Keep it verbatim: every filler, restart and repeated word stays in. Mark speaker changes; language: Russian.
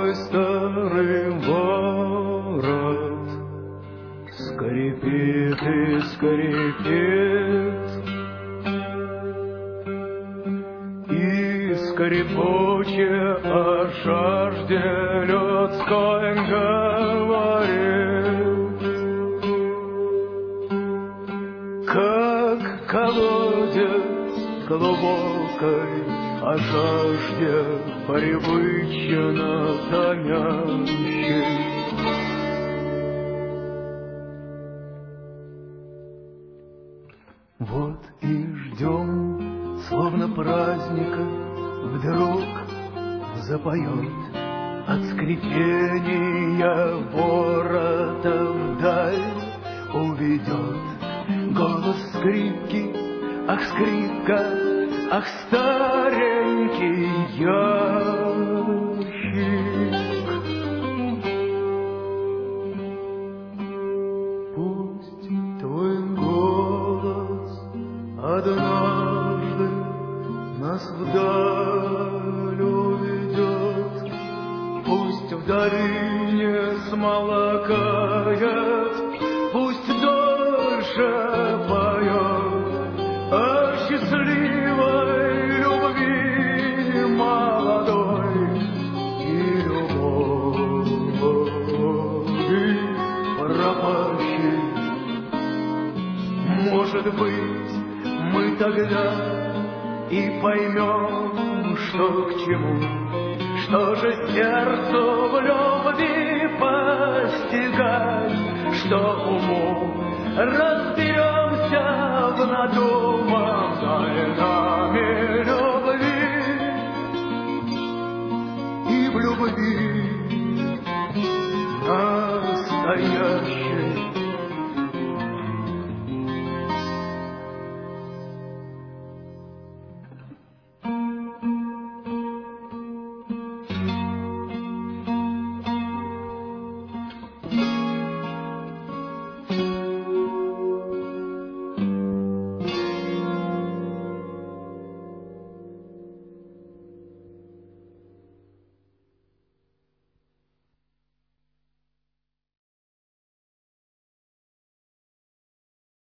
Speaker 1: твой старый ворот скрипит и скрипит, и скрипуче о жажде людской говорит, как колодец глубокой о жажде привычно томящей. Вот и ждем, словно праздника, вдруг запоет от скрипения ворота вдаль, уведет голос скрипки, ах, скрипка, ах, старенький ящик. Пусть твой голос однажды нас вдаль уведет, пусть в долине смолкает, пусть дольше поет о счастливой любви молодой и любови пропащей. Может быть, мы тогда и поймем, что к чему, что же сердцу в любви постигать, что умом разберемся в надуманной нами любви и в любви настоящей.